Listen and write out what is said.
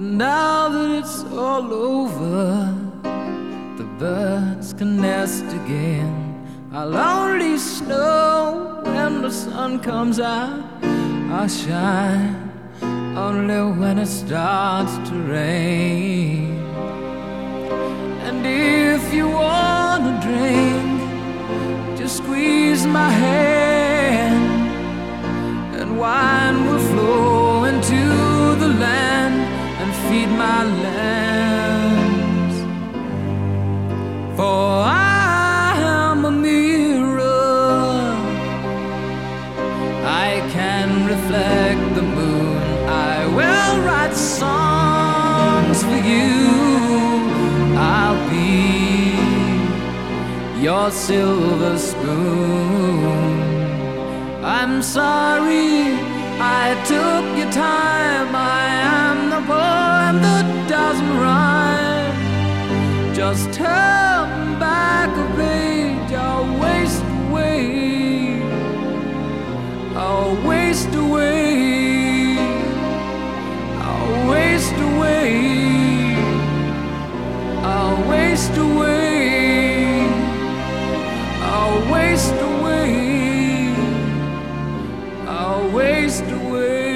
now that it's all over, the birds can nest again. I'll only snow when the sun comes out. I'll shine only when it starts to rain. And if you want a drink, just squeeze my hand, and wine will flow into the land and feed my lambs. For I am a mirror, I can reflect the moon. I will write songs for you. I'll be your silver spoon. I'm sorry I took your time. I am the poem that doesn't rhyme. Just turn back a page. I'll waste away. I'll waste away. I'll waste away. I'll waste away. I'll waste away. I'll waste away.